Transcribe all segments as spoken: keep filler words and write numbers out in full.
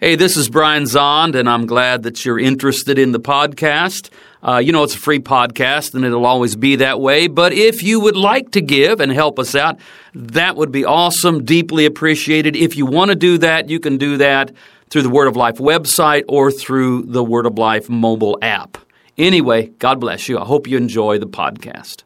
Hey, this is Brian Zond, and I'm glad that you're interested in the podcast. Uh, you know, it's a free podcast, and it'll always be that way. But if you would like to give and help us out, that would be awesome, deeply appreciated. If you want to do that, you can do that through the Word of Life website or through the Word of Life mobile app. Anyway, God bless you. I hope you enjoy the podcast.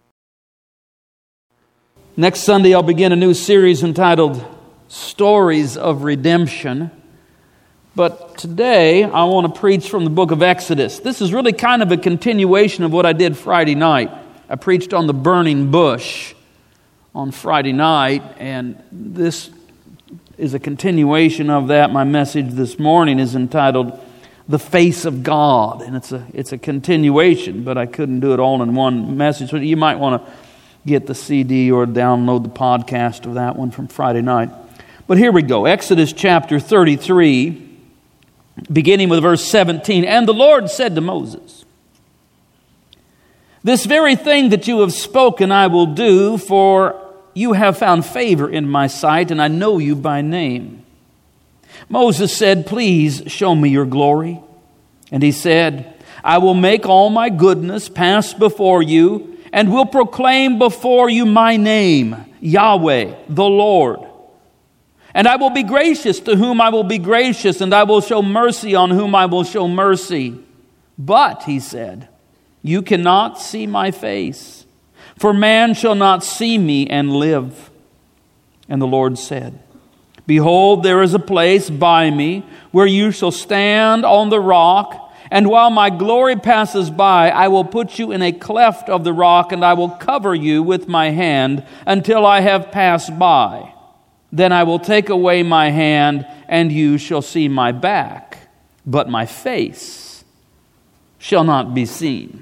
Next Sunday, I'll begin a new series entitled Stories of Redemption. But today, I want to preach from the book of Exodus. This is really kind of a continuation of what I did Friday night. I preached on the burning bush on Friday night, and this is a continuation of that. My message this morning is entitled The Face of God, and it's a it's a continuation, but I couldn't do it all in one message. So you might want to get the C D or download the podcast of that one from Friday night. But here we go, Exodus chapter thirty-three. Beginning with verse seventeen, and the Lord said to Moses, "This very thing that you have spoken I will do, for you have found favor in my sight, and I know you by name." Moses said, "Please show me your glory." And he said, "I will make all my goodness pass before you, and will proclaim before you my name, Yahweh, the Lord. And I will be gracious to whom I will be gracious, and I will show mercy on whom I will show mercy. But," he said, "you cannot see my face, for man shall not see me and live." And the Lord said, "Behold, there is a place by me where you shall stand on the rock, and while my glory passes by, I will put you in a cleft of the rock, and I will cover you with my hand until I have passed by. Then I will take away my hand, and you shall see my back, but my face shall not be seen."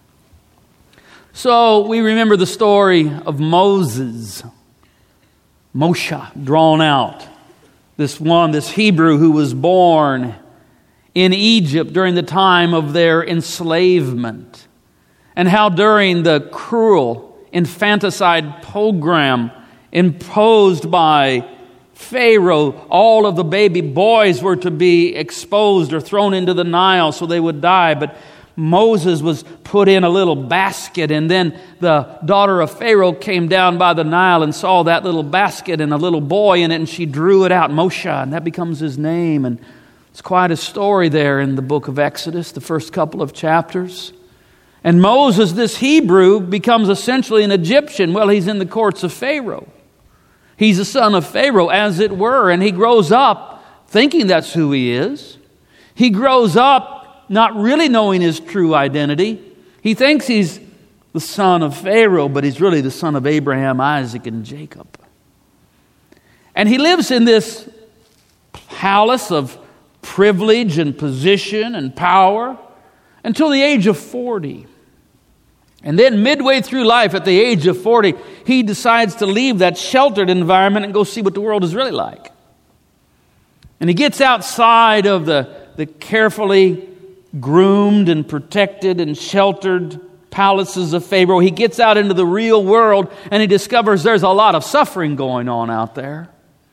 So we remember the story of Moses, Moshe, drawn out. This one, this Hebrew who was born in Egypt during the time of their enslavement, and how during the cruel infanticide program imposed by Pharaoh, all of the baby boys were to be exposed or thrown into the Nile so they would die. But Moses was put in a little basket, and then the daughter of Pharaoh came down by the Nile and saw that little basket and a little boy in it, and she drew it out, Moshe, and that becomes his name. And it's quite a story there in the book of Exodus, the first couple of chapters. And Moses, this Hebrew, becomes essentially an Egyptian. Well, he's in the courts of Pharaoh. He's a son of Pharaoh, as it were, and he grows up thinking that's who he is. He grows up not really knowing his true identity. He thinks he's the son of Pharaoh, but he's really the son of Abraham, Isaac, and Jacob. And he lives in this palace of privilege and position and power until the age of forty. And then midway through life, at the age of forty, he decides to leave that sheltered environment and go see what the world is really like. And he gets outside of the, the carefully groomed and protected and sheltered palaces of Pharaoh. He gets out into the real world, and he discovers there's a lot of suffering going on out there.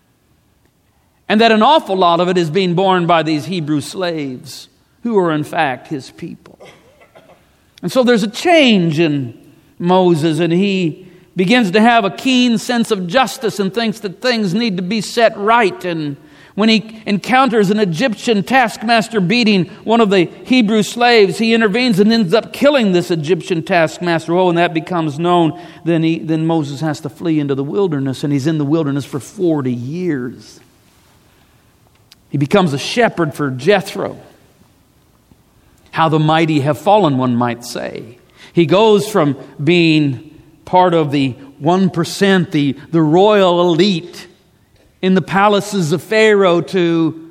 And that an awful lot of it is being borne by these Hebrew slaves, who are in fact his people. And so there's a change in Moses, and he begins to have a keen sense of justice and thinks that things need to be set right. And when he encounters an Egyptian taskmaster beating one of the Hebrew slaves, he intervenes and ends up killing this Egyptian taskmaster. Oh, when that becomes known, then he, then Moses has to flee into the wilderness, and he's in the wilderness for forty years. He becomes a shepherd for Jethro. How the mighty have fallen, one might say. He goes from being part of the one percent, the, the royal elite in the palaces of Pharaoh, to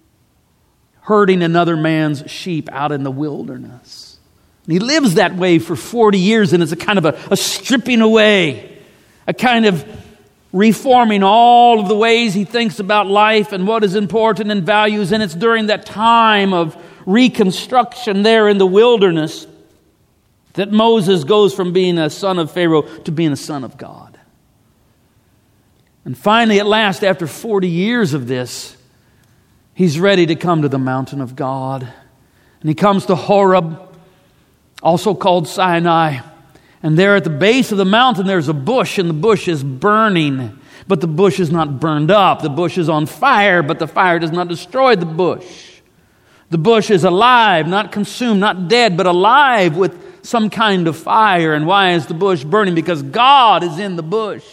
herding another man's sheep out in the wilderness. And he lives that way for forty years, and it's a kind of a, a stripping away, a kind of reforming all of the ways he thinks about life and what is important and values. And it's during that time of reconstruction there in the wilderness that Moses goes from being a son of Pharaoh to being a son of God. And finally, at last, after forty years of this, he's ready to come to the mountain of God. And he comes to Horeb, also called Sinai. And there at the base of the mountain there's a bush, and the bush is burning. But the bush is not burned up. The bush is on fire, but the fire does not destroy the bush. The bush is alive, not consumed, not dead, but alive with some kind of fire. And why is the bush burning? Because God is in the bush.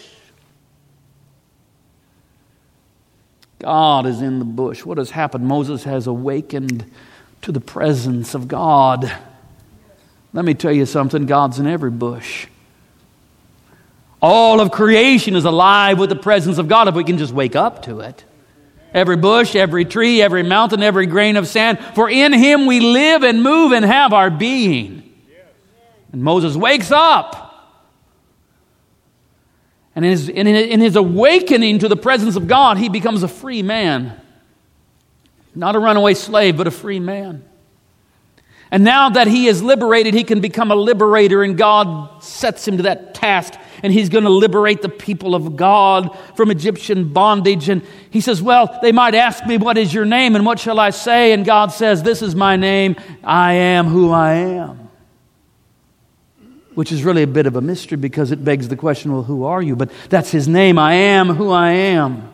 God is in the bush. What has happened? Moses has awakened to the presence of God. Let me tell you something. God's in every bush. All of creation is alive with the presence of God if we can just wake up to it. Every bush, every tree, every mountain, every grain of sand. For in Him we live and move and have our being. And Moses wakes up. And in his, in, in his awakening to the presence of God, he becomes a free man. Not a runaway slave, but a free man. And now that he is liberated, he can become a liberator, and God sets him to that task. And he's going to liberate the people of God from Egyptian bondage. And he says, well, they might ask me, what is your name? And what shall I say? And God says, this is my name. I am who I am. Which is really a bit of a mystery, because it begs the question, well, who are you? But that's His name. I am who I am.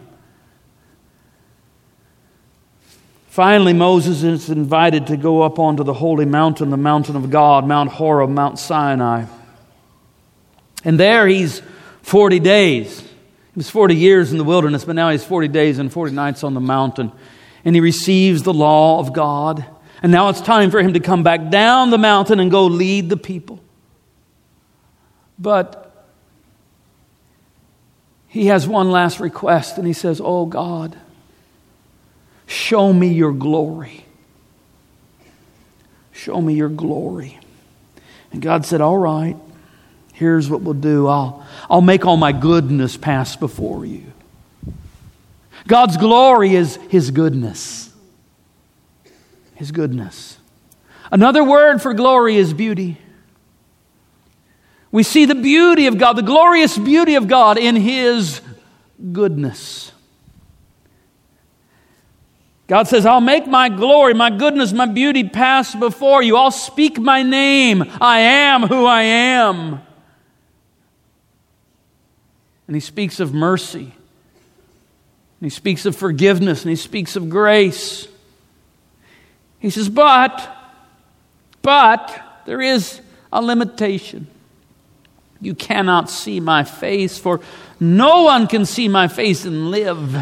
Finally, Moses is invited to go up onto the holy mountain, the mountain of God, Mount Horeb, Mount Sinai. And there he's forty days. He was forty years in the wilderness, but now he's forty days and forty nights on the mountain. And he receives the law of God. And now it's time for him to come back down the mountain and go lead the people. But he has one last request, and he says, oh God, show me your glory. Show me your glory. And God said, all right. Here's what we'll do. I'll, I'll make all my goodness pass before you. God's glory is His goodness. His goodness. Another word for glory is beauty. We see the beauty of God, the glorious beauty of God in His goodness. God says, I'll make my glory, my goodness, my beauty pass before you. I'll speak my name. I am who I am. And He speaks of mercy. And He speaks of forgiveness. And He speaks of grace. He says, but, but, there is a limitation. You cannot see my face, for no one can see my face and live.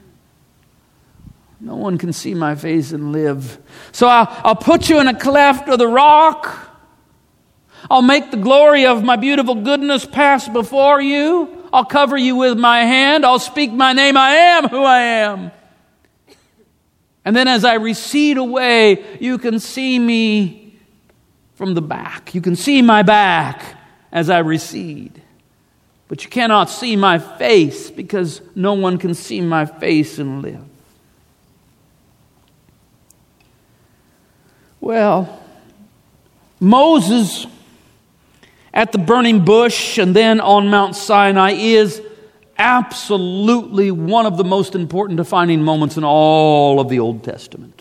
No one can see my face and live. So I'll, I'll put you in a cleft of the rock. I'll make the glory of my beautiful goodness pass before you. I'll cover you with my hand. I'll speak my name. I am who I am. And then as I recede away, you can see me from the back. You can see my back as I recede. But you cannot see my face, because no one can see my face and live. Well, Moses at the burning bush and then on Mount Sinai is absolutely one of the most important defining moments in all of the Old Testament.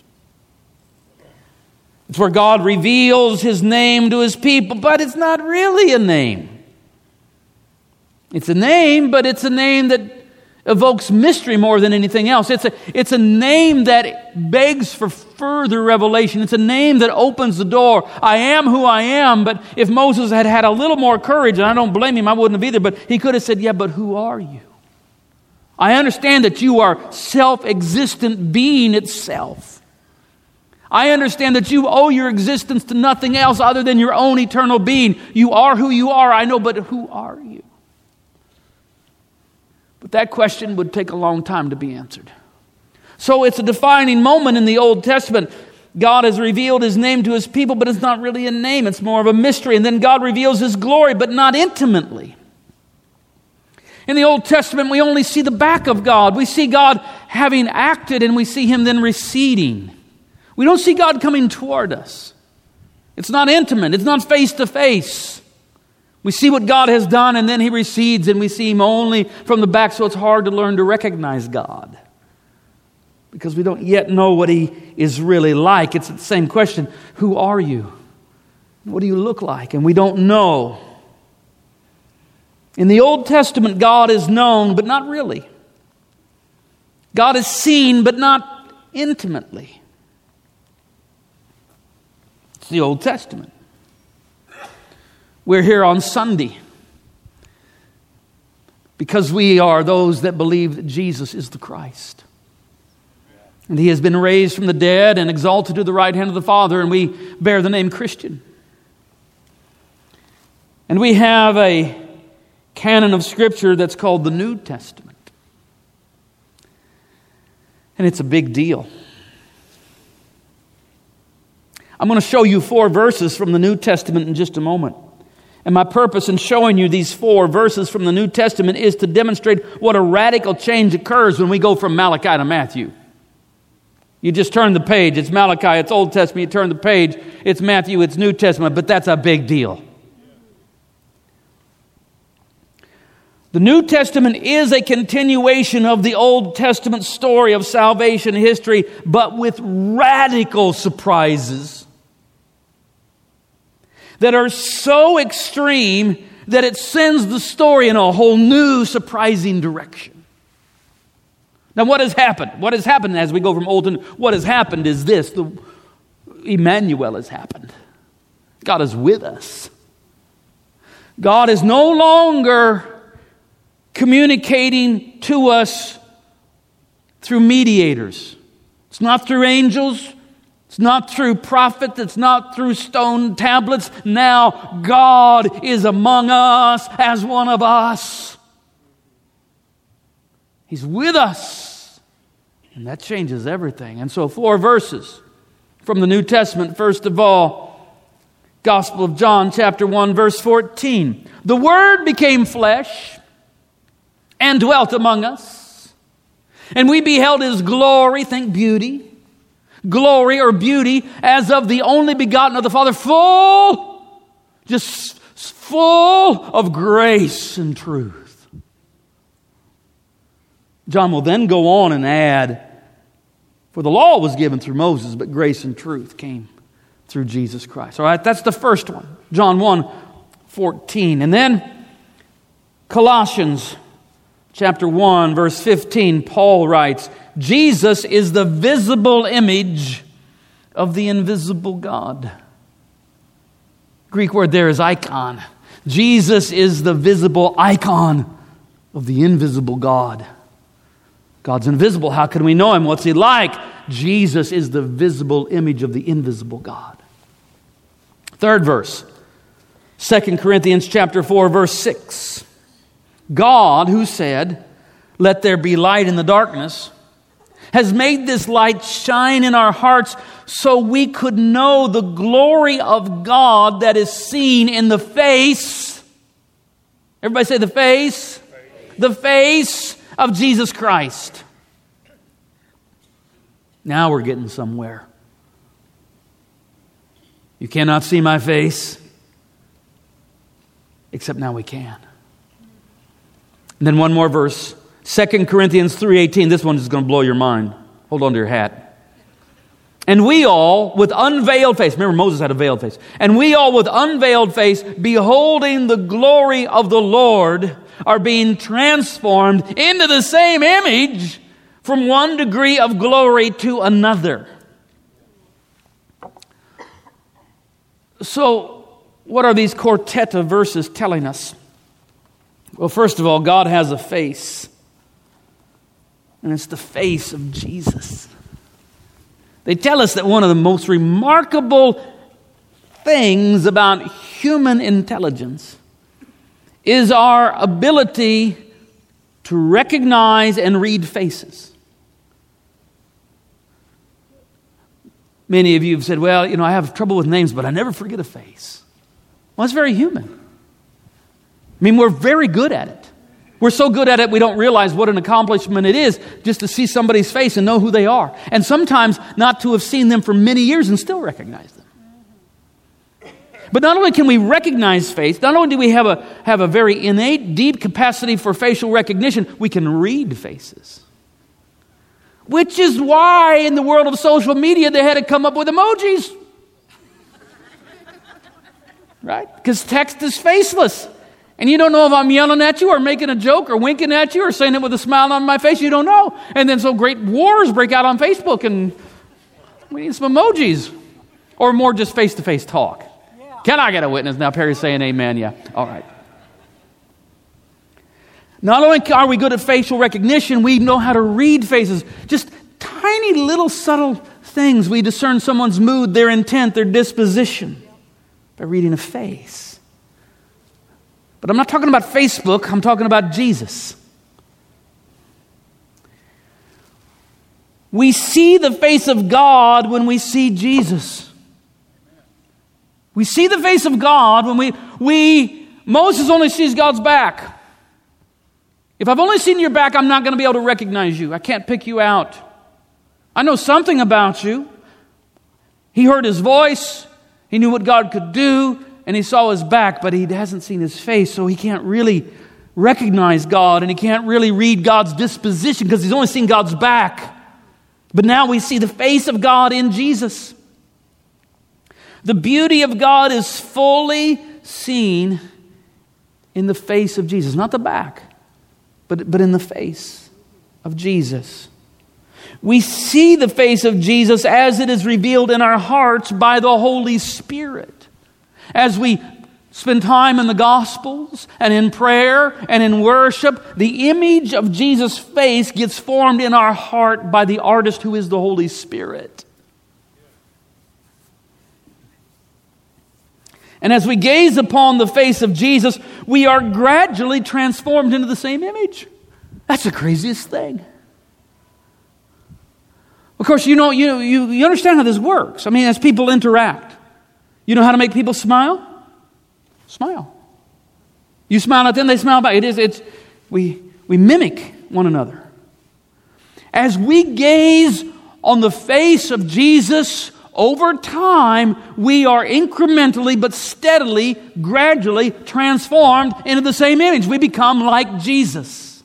It's where God reveals His name to His people, but it's not really a name. It's a name, but it's a name that evokes mystery more than anything else. It's a, it's a name that begs for further revelation. It's a name that opens the door. I am who I am, but if Moses had had a little more courage, and I don't blame him, I wouldn't have either, but he could have said, yeah, but who are you? I understand that you are self-existent being itself. I understand that you owe your existence to nothing else other than your own eternal being. You are who you are, I know, but who are you? But that question would take a long time to be answered. So it's a defining moment in the Old Testament. God has revealed His name to His people, but it's not really a name. It's more of a mystery. And then God reveals His glory, but not intimately. In the Old Testament, we only see the back of God. We see God having acted, and we see Him then receding. We don't see God coming toward us. It's not intimate. It's not face to face. We see what God has done, and then He recedes, and we see Him only from the back, so it's hard to learn to recognize God. because we don't yet know what He is really like. It's the same question, who are you? What do you look like? And we don't know. In the Old Testament, God is known, but not really. God is seen, but not intimately. It's the Old Testament. We're here on Sunday because we are those that believe that Jesus is the Christ. And He has been raised from the dead and exalted to the right hand of the Father, and we bear the name Christian. And we have a canon of Scripture that's called the New Testament. And it's a big deal. I'm going to show you four verses from the New Testament in just a moment. And my purpose in showing you these four verses from the New Testament is to demonstrate what a radical change occurs when we go from Malachi to Matthew. You just turn the page. It's Malachi, it's Old Testament. You turn the page, it's Matthew, it's New Testament. But that's a big deal. The New Testament is a continuation of the Old Testament story of salvation history, but with radical surprises that are so extreme that it sends the story in a whole new, surprising direction. Now, what has happened? What has happened as we go from Old to New? What has happened is this. The, Emmanuel has happened. God is with us. God is no longer communicating to us through mediators. It's not through angels. It's not through prophets. It's not through stone tablets. Now God is among us as one of us. He's with us. And that changes everything. And so four verses from the New Testament. First of all, Gospel of John chapter one verse fourteen. The Word became flesh and dwelt among us. And we beheld His glory, think beauty, glory or beauty as of the only begotten of the Father, full, just full of grace and truth. John will then go on and add, for the law was given through Moses, but grace and truth came through Jesus Christ. All right, that's the first one. John one fourteen. And then Colossians chapter one, verse fifteen, Paul writes, Jesus is the visible image of the invisible God. Greek word there is icon. Jesus is the visible icon of the invisible God. God's invisible. How can we know Him? What's He like? Jesus is the visible image of the invisible God. Third verse, Second Corinthians chapter four, verse six. God, who said, "Let there be light in the darkness," has made this light shine in our hearts so we could know the glory of God that is seen in the face. Everybody say the face. The face of Jesus Christ. Now we're getting somewhere. You cannot see my face, except now we can. And then one more verse. Second Corinthians three eighteen. This one is going to blow your mind. Hold on to your hat. And we all, with unveiled face. Remember, Moses had a veiled face. And we all, with unveiled face, beholding the glory of the Lord, are being transformed into the same image from one degree of glory to another. So, what are these quartet of verses telling us? Well, first of all, God has a face. And it's the face of Jesus. They tell us that one of the most remarkable things about human intelligence is our ability to recognize and read faces. Many of you have said, well, you know, I have trouble with names, but I never forget a face. Well, it's very human. I mean, we're very good at it. We're so good at it, we don't realize what an accomplishment it is just to see somebody's face and know who they are. And sometimes not to have seen them for many years and still recognize them. But not only can we recognize face, not only do we have a, have a very innate, deep capacity for facial recognition, we can read faces. Which is why in the world of social media they had to come up with emojis. Right? Because text is faceless. And you don't know if I'm yelling at you or making a joke or winking at you or saying it with a smile on my face. You don't know. And then so great wars break out on Facebook and we need some emojis. Or more just face-to-face talk. Yeah. Can I get a witness? Now Perry's saying amen. Yeah. All right. Not only are we good at facial recognition, we know how to read faces. Just tiny little subtle things. We discern someone's mood, their intent, their disposition by reading a face. But I'm not talking about Facebook. I'm talking about Jesus. We see the face of God when we see Jesus. We see the face of God when we, we, Moses only sees God's back. If I've only seen your back, I'm not going to be able to recognize you. I can't pick you out. I know something about you. He heard his voice. He knew what God could do. And he saw his back, but he hasn't seen his face. So he can't really recognize God. And he can't really read God's disposition because he's only seen God's back. But now we see the face of God in Jesus. The beauty of God is fully seen in the face of Jesus. Not the back. But, but in the face of Jesus. We see the face of Jesus as it is revealed in our hearts by the Holy Spirit. As we spend time in the Gospels and in prayer and in worship, the image of Jesus' face gets formed in our heart by the artist who is the Holy Spirit. And as we gaze upon the face of Jesus, we are gradually transformed into the same image. That's the craziest thing. Of course, you know, you, you, you understand how this works. I mean, as people interact, you know how to make people smile? Smile. You smile at them, they smile back. It is, it's, we, we mimic one another. As we gaze on the face of Jesus, over time, we are incrementally but steadily, gradually transformed into the same image. We become like Jesus.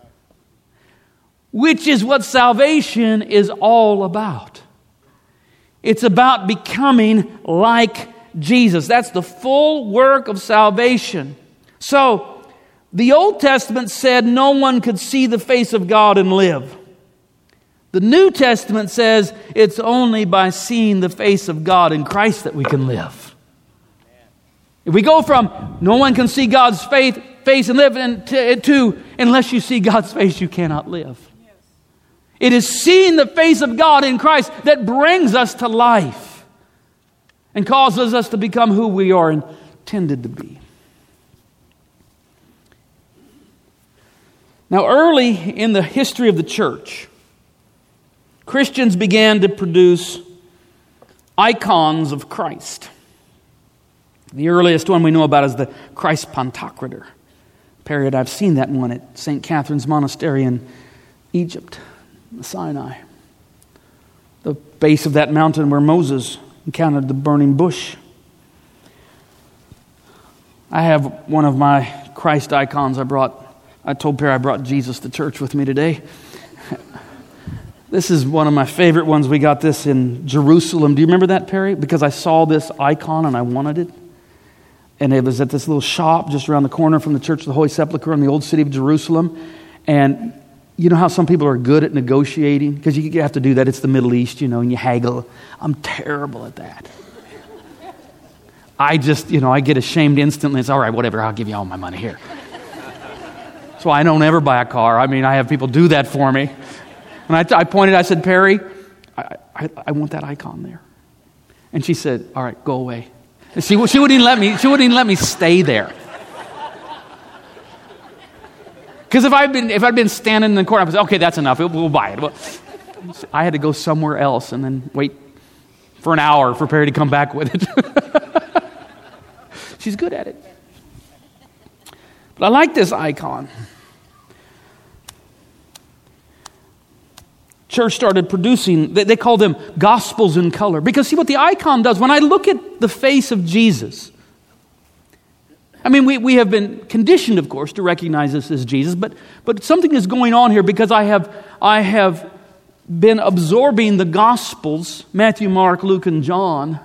Which is what salvation is all about. It's about becoming like Jesus. That's the full work of salvation. So, the Old Testament said no one could see the face of God and live. The New Testament says it's only by seeing the face of God in Christ that we can live. If we go from no one can see God's face, face and live to, to unless you see God's face, you cannot live. It is seeing the face of God in Christ that brings us to life and causes us to become who we are intended to be. Now, early in the history of the church, Christians began to produce icons of Christ. The earliest one we know about is the Christ Pantocrator. Period. I've seen that one at Saint Catherine's Monastery in Egypt, Sinai. The base of that mountain where Moses encountered the burning bush. I have one of my Christ icons I brought. I told Perry I brought Jesus to church with me today. This is one of my favorite ones. We got this in Jerusalem. Do you remember that, Perry? Because I saw this icon and I wanted it. And it was at this little shop just around the corner from the Church of the Holy Sepulchre in the old city of Jerusalem. And you know how some people are good at negotiating? Because you have to do that. It's the Middle East, you know, and you haggle. I'm terrible at that. I just, you know, I get ashamed instantly. It's all right, whatever, I'll give you all my money here. So I don't ever buy a car. I mean, I have people do that for me. And I, I pointed, I said, Perry, I, I, I want that icon there. And she said, all right, go away. And she, she wouldn't even let me, she wouldn't even let me stay there. Because if I'd been if I'd been standing in the corner, I was okay, that's enough. We'll, we'll buy it. Well, I had to go somewhere else and then wait for an hour for Perry to come back with it. She's good at it. But I like this icon. Church started producing, they, they call them gospels in color. Because see what the icon does, when I look at the face of Jesus, I mean, we, we have been conditioned, of course, to recognize this as Jesus, but but something is going on here because I have I have been absorbing the Gospels, Matthew, Mark, Luke, and John,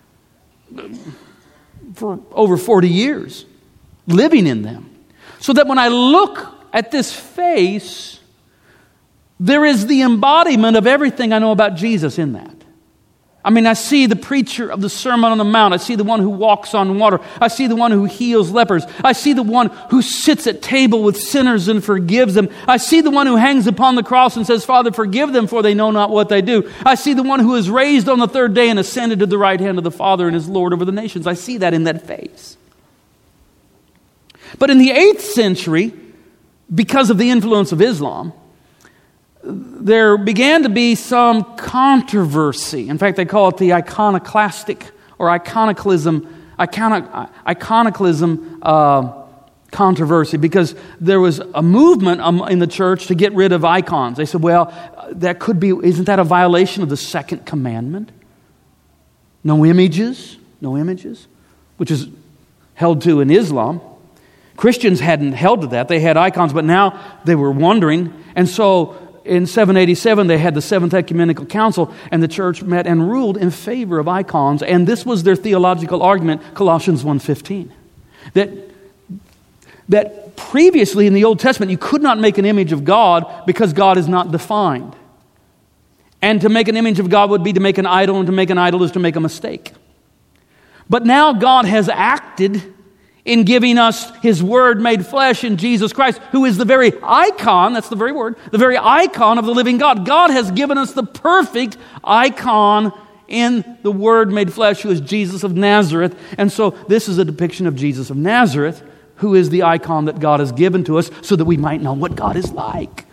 for over forty years, living in them. So that when I look at this face, there is the embodiment of everything I know about Jesus in that. I mean, I see the preacher of the Sermon on the Mount. I see the one who walks on water. I see the one who heals lepers. I see the one who sits at table with sinners and forgives them. I see the one who hangs upon the cross and says, Father, forgive them, for they know not what they do. I see the one who is raised on the third day and ascended to the right hand of the Father and is Lord over the nations. I see that in that face. But in the eighth century, because of the influence of Islam, there began to be some controversy. In fact, they call it the iconoclastic or iconoclasm, iconic, iconoclasm uh, controversy, because there was a movement in the church to get rid of icons. They said, well, that could be, isn't that a violation of the second commandment? No images, no images, which is held to in Islam. Christians hadn't held to that. They had icons, but now they were wondering. And so in seven eighty-seven, they had the Seventh Ecumenical Council, and the church met and ruled in favor of icons. And this was their theological argument, Colossians one fifteen. That, that previously in the Old Testament, you could not make an image of God because God is not defined. And to make an image of God would be to make an idol, and to make an idol is to make a mistake. But now God has acted in giving us His Word made flesh in Jesus Christ, who is the very icon, that's the very word, the very icon of the living God. God has given us the perfect icon in the Word made flesh, who is Jesus of Nazareth. And so this is a depiction of Jesus of Nazareth, who is the icon that God has given to us so that we might know what God is like.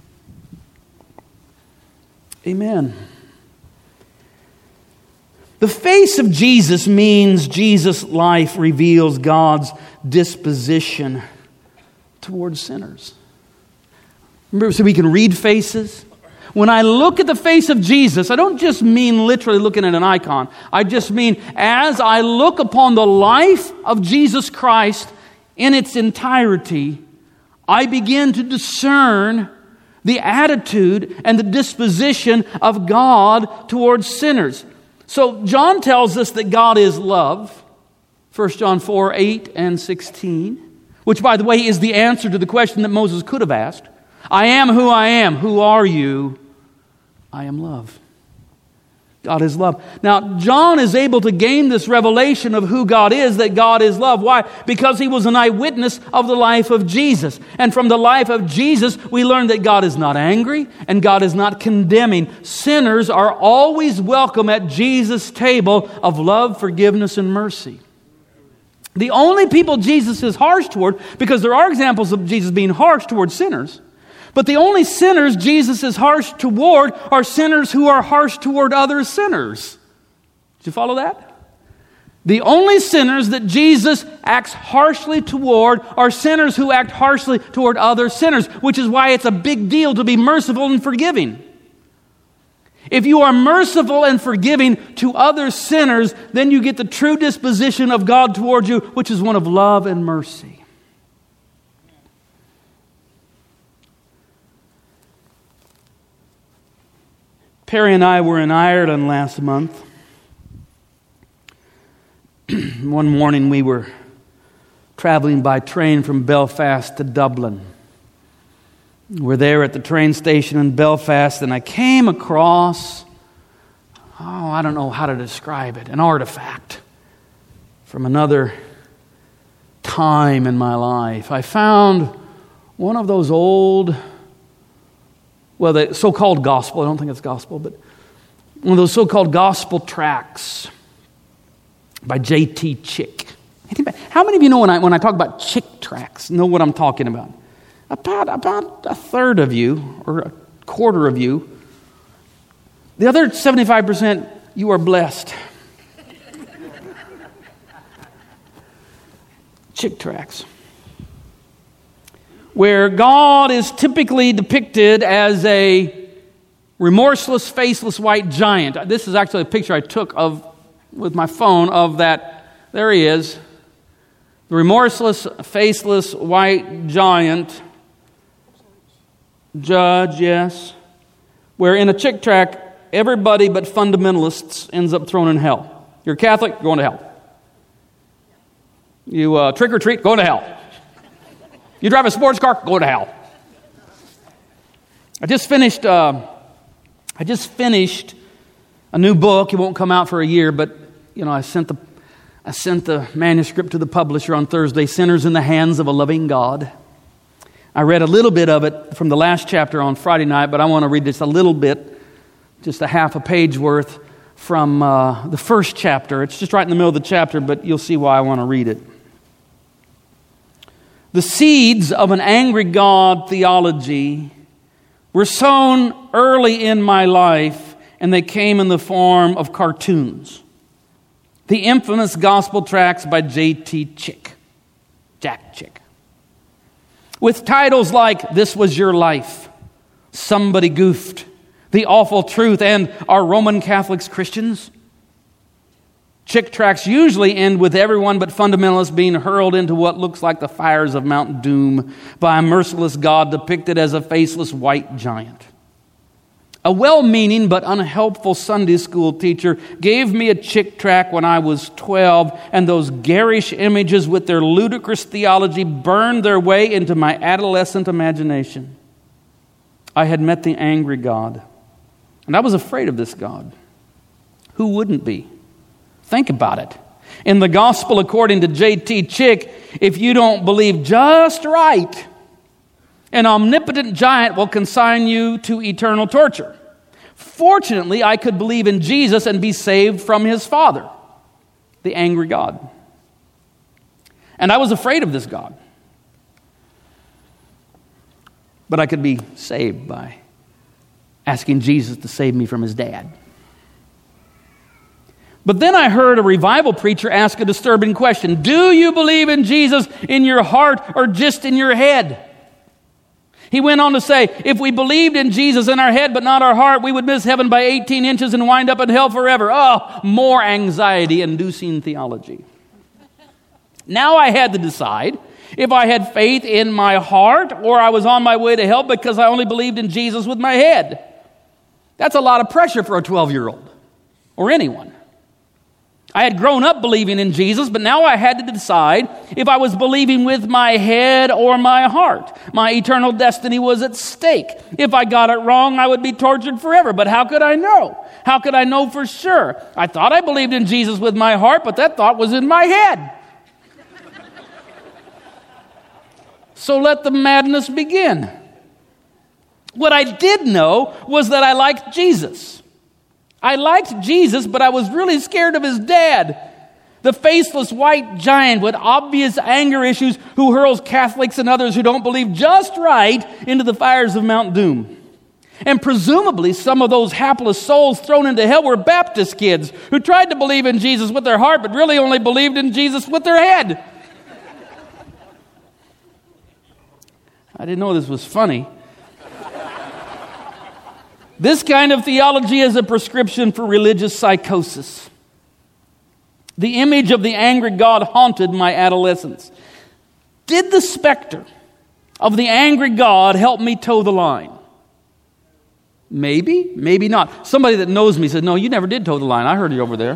Amen. The face of Jesus means Jesus' life reveals God's disposition towards sinners. Remember, so we can read faces. When I look at the face of Jesus, I don't just mean literally looking at an icon. I just mean as I look upon the life of Jesus Christ in its entirety, I begin to discern the attitude and the disposition of God towards sinners. So John tells us that God is love, First John four, eight and sixteen, which, by the way, is the answer to the question that Moses could have asked. I am who I am. Who are you? I am love. God is love. Now, John is able to gain this revelation of who God is, that God is love. Why? Because he was an eyewitness of the life of Jesus. And from the life of Jesus, we learn that God is not angry and God is not condemning. Sinners are always welcome at Jesus' table of love, forgiveness, and mercy. The only people Jesus is harsh toward, because there are examples of Jesus being harsh toward sinners, but the only sinners Jesus is harsh toward are sinners who are harsh toward other sinners. Did you follow that? The only sinners that Jesus acts harshly toward are sinners who act harshly toward other sinners, which is why it's a big deal to be merciful and forgiving. If you are merciful and forgiving to other sinners, then you get the true disposition of God toward you, which is one of love and mercy. Perry and I were in Ireland last month. One morning we were traveling by train from Belfast to Dublin. We're there at the train station in Belfast, and I came across, oh, I don't know how to describe it, an artifact from another time in my life. I found one of those old, well, the so-called gospel, I don't think it's gospel, but one of those so-called gospel tracts by J T Chick. How many of you know when I when I talk about Chick tracts, know what I'm talking about? About, about a third of you, or a quarter of you. The other seventy-five percent, you are blessed. Chick tracts, where God is typically depicted as a remorseless, faceless white giant. This is actually a picture I took of with my phone of that. There he is. The remorseless, faceless white giant. Judge, yes. where in a chick tract, everybody but fundamentalists ends up thrown in hell. You're Catholic, going to hell. You uh, trick or treat, going to hell. You drive a sports car, go to hell. I just finished. Uh, I just finished a new book. It won't come out for a year, but you know, I sent the I sent the manuscript to the publisher on Thursday. Sinners in the Hands of a Loving God. I read a little bit of it from the last chapter on Friday night, but I want to read just a little bit, just a half a page worth from uh, the first chapter. It's just right in the middle of the chapter, but you'll see why I want to read it. The seeds of an angry God theology were sown early in my life, and they came in the form of cartoons. The infamous gospel tracts by J T Chick, Jack Chick, with titles like This Was Your Life, Somebody Goofed, The Awful Truth, and Are Roman Catholics Christians? Chick tracts usually end with everyone but fundamentalists being hurled into what looks like the fires of Mount Doom by a merciless God depicted as a faceless white giant. A well-meaning but unhelpful Sunday school teacher gave me a chick tract when I was twelve, and those garish images with their ludicrous theology burned their way into my adolescent imagination. I had met the angry God, and I was afraid of this God. Who wouldn't be? Think about it. In the gospel according to J T Chick, if you don't believe just right, an omnipotent giant will consign you to eternal torture. Fortunately, I could believe in Jesus and be saved from his father, the angry God. And I was afraid of this God. But I could be saved by asking Jesus to save me from his dad. But then I heard a revival preacher ask a disturbing question. Do you believe in Jesus in your heart or just in your head? He went on to say, if we believed in Jesus in our head but not our heart, we would miss heaven by eighteen inches and wind up in hell forever. Oh, more anxiety-inducing theology. Now I had to decide if I had faith in my heart or I was on my way to hell because I only believed in Jesus with my head. That's a lot of pressure for a twelve-year-old or anyone. I had grown up believing in Jesus, but now I had to decide if I was believing with my head or my heart. My eternal destiny was at stake. If I got it wrong, I would be tortured forever. But how could I know? How could I know for sure? I thought I believed in Jesus with my heart, but that thought was in my head. So let the madness begin. What I did know was that I liked Jesus. I liked Jesus, but I was really scared of his dad, the faceless white giant with obvious anger issues who hurls Catholics and others who don't believe just right into the fires of Mount Doom. And presumably some of those hapless souls thrown into hell were Baptist kids who tried to believe in Jesus with their heart, but really only believed in Jesus with their head. I didn't know this was funny. This kind of theology is a prescription for religious psychosis. The image of the angry God haunted my adolescence. Did the specter of the angry God help me toe the line? Maybe, maybe not. Somebody that knows me said, no, you never did toe the line. I heard you over there.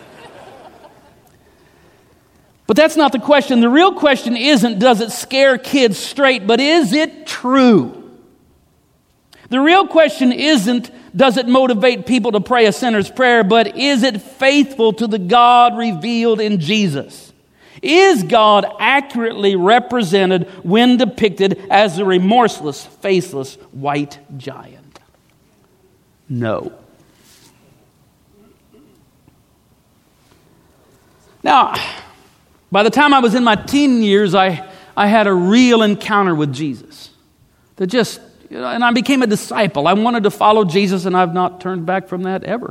But that's not the question. The real question isn't, does it scare kids straight, but is it true? The real question isn't, does it motivate people to pray a sinner's prayer, but is it faithful to the God revealed in Jesus? Is God accurately represented when depicted as a remorseless, faceless, white giant? No. Now, by the time I was in my teen years, I, I had a real encounter with Jesus that just You know, and I became a disciple. I wanted to follow Jesus, and I've not turned back from that ever.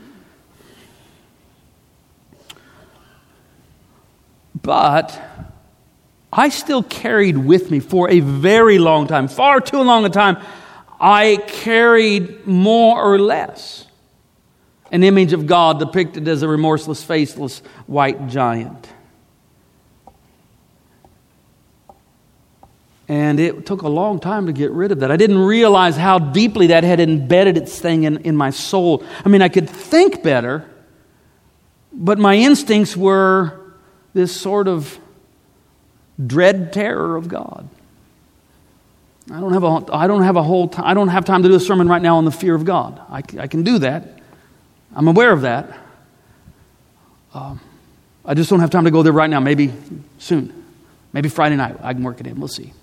But I still carried with me for a very long time, far too long a time, I carried more or less an image of God depicted as a remorseless, faceless, white giant. And it took a long time to get rid of that. I didn't realize how deeply that had embedded its thing in, in my soul. I mean, I could think better, but my instincts were this sort of dread terror of God. I don't have a, I don't have a whole time, I don't have time to do a sermon right now on the fear of God. I, I can do that. I'm aware of that. Um, I just don't have time to go there right now. Maybe soon. Maybe Friday night. I can work it in. We'll see.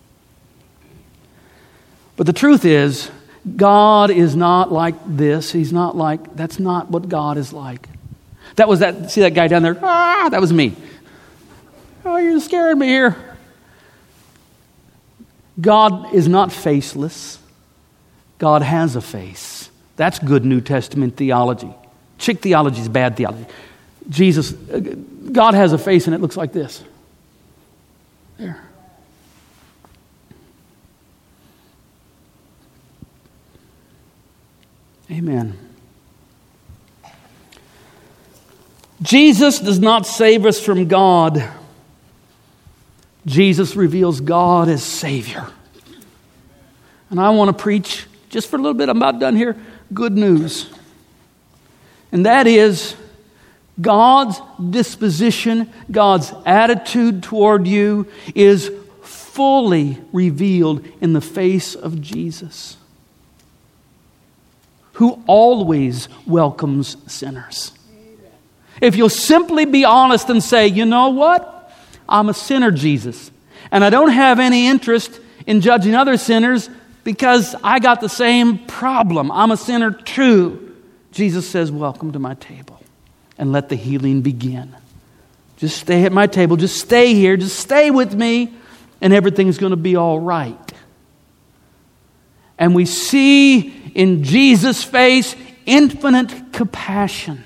But the truth is, God is not like this. He's not like, that's not what God is like. That was that, see that guy down there? Ah, that was me. Oh, you're scaring me here. God is not faceless. God has a face. That's good New Testament theology. Chick theology is bad theology. Jesus, God has a face and it looks like this. There. Amen. Jesus does not save us from God. Jesus reveals God as Savior. And I want to preach, just for a little bit, I'm about done here, good news. And that is God's disposition, God's attitude toward you is fully revealed in the face of Jesus, who always welcomes sinners. If you'll simply be honest and say, you know what? I'm a sinner, Jesus. And I don't have any interest in judging other sinners because I got the same problem. I'm a sinner too. Jesus says, welcome to my table. And let the healing begin. Just stay at my table. Just stay here. Just stay with me. And everything's going to be all right. And we see in Jesus' face infinite compassion.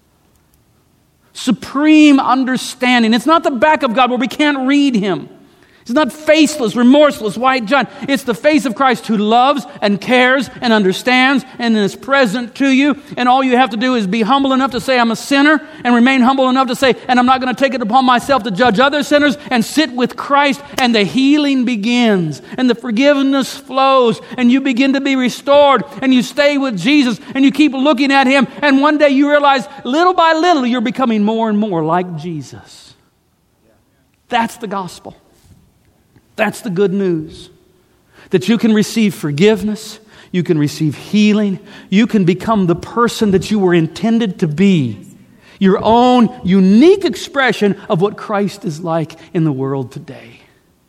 Supreme understanding. It's not the back of God where we can't read Him. It's not faceless, remorseless, white giant. It's the face of Christ who loves and cares and understands and is present to you. And all you have to do is be humble enough to say, I'm a sinner, and remain humble enough to say, and I'm not going to take it upon myself to judge other sinners, and sit with Christ, and the healing begins, and the forgiveness flows, and you begin to be restored, and you stay with Jesus, and you keep looking at Him, and one day you realize, little by little, you're becoming more and more like Jesus. That's the gospel. That's the good news. That you can receive forgiveness, you can receive healing, you can become the person that you were intended to be. Your own unique expression of what Christ is like in the world today.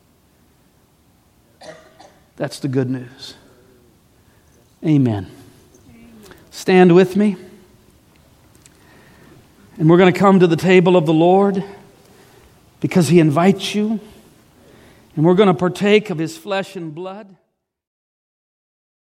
That's the good news. Amen. Stand with me. And we're going to come to the table of the Lord because He invites you. And we're going to partake of His flesh and blood.